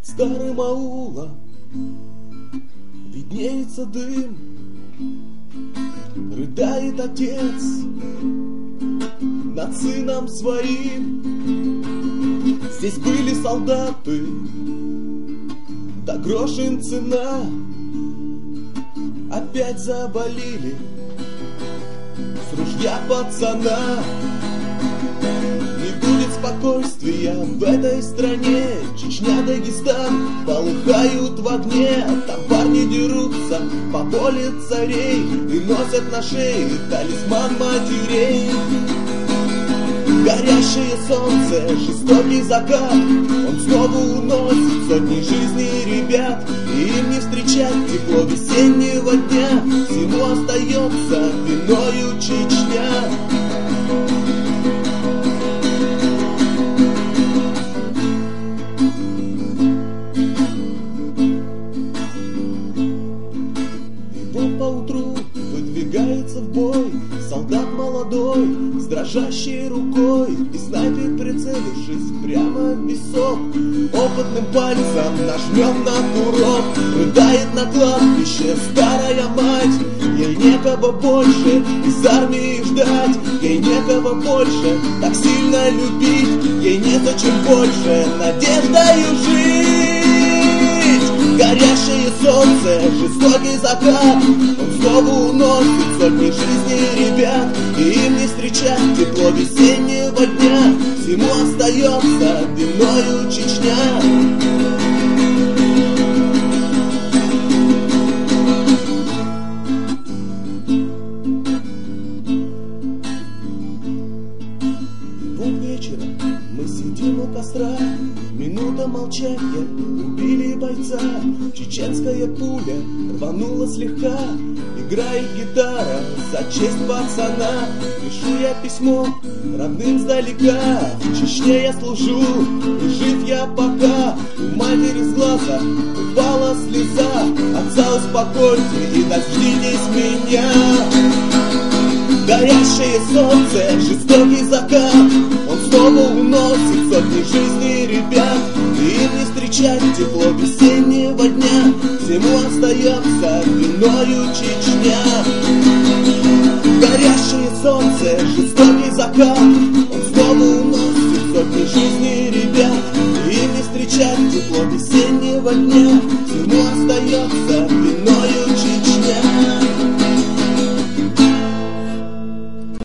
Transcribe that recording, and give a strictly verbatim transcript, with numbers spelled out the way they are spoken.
старым аулом виднеется дым. Рыдает отец над сыном своим. Здесь были солдаты, да грош им цена. Опять заболели с ружья пацана. Не будет спокойствия в этой стране. Чечня, Дагестан полыхают в огне. Там парни дерутся по воле царей и носят на шее талисман матерей. Горящее солнце, жестокий закат, он снова уносит сотни жизней ребят. И им не встречать тепло весеннего дня. Всему остается виною Чечня. И вот поутру выдвигается в бой солдат молодой с дрожащей рукой и снайпер, прицелившись прямо в висок, опытным пальцем нажмем на курок. Рыдает на кладбище старая мать, ей некого больше из армии ждать, ей некого больше так сильно любить, ей незачем больше надеждою жить. Горящее солнце, жестокий закат, он снова уносит сотни жизней ребят. И им не встречать тепло весеннего дня. Всему остается виною Чечня. Мы сидим у костра, минута молчания, убили бойца. Чеченская пуля рванула слегка, играет гитара за честь пацана. Пишу я письмо родным сдалека, в Чечне я служу, и жив я пока. У матери с глаза упала слеза, отца успокойте и дождитесь меня. Горящее солнце, жестокий закат, он снова уносит сотни жизней ребят. И им не встречать тепло весеннего дня. Всему остается виною Чечня. Горящее солнце, жестокий закат, он снова уносит сотни жизней ребят. И им не встречать тепло весеннего дня.